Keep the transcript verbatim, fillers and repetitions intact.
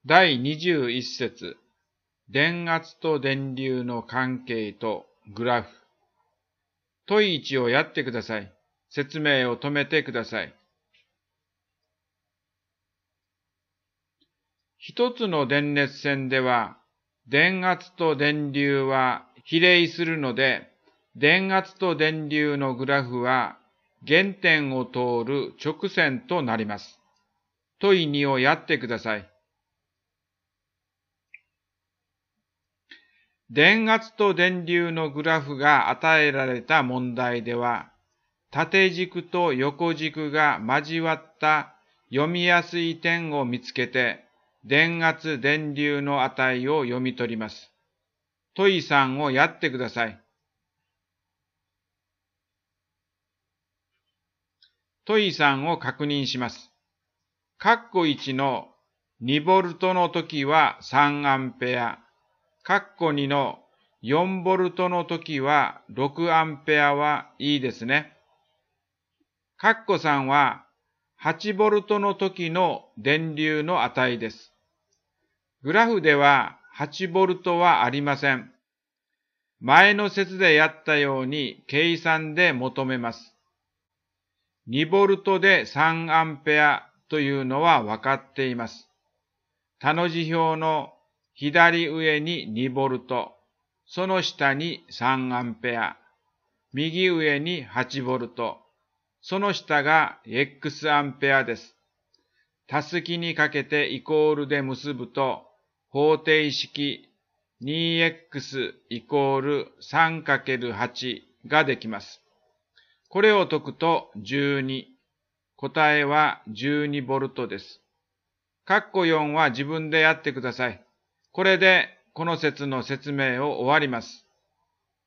だいにじゅういち節、電圧と電流の関係とグラフ。問いいちをやってください。説明を止めてください。一つの電熱線では、電圧と電流は比例するので、電圧と電流のグラフは原点を通る直線となります。問いにをやってください。電圧と電流のグラフが与えられた問題では、縦軸と横軸が交わった読みやすい点を見つけて、電圧・電流の値を読み取ります。問いさんをやってください。問いさんを確認します。カッコいちのにボルトの時はさんアンペア、カッコにのよんボルトの時はろくアンペアはいいですね。カッコさんははちボルトの時の電流の値です。グラフでははちボルトはありません。前の節でやったように計算で求めます。にボルトでさんアンペアというのは分かっています。他の字表の左上ににボルト、その下にさんアンペア、右上にはちボルト、その下が X アンペアです。たすきにかけてイコールで結ぶと、方程式 にエックス イコール さんかけるはち ができます。これを解くとじゅうに。答えはじゅうにボルトです。カッコよんは自分でやってください。これでこの節の説明を終わります。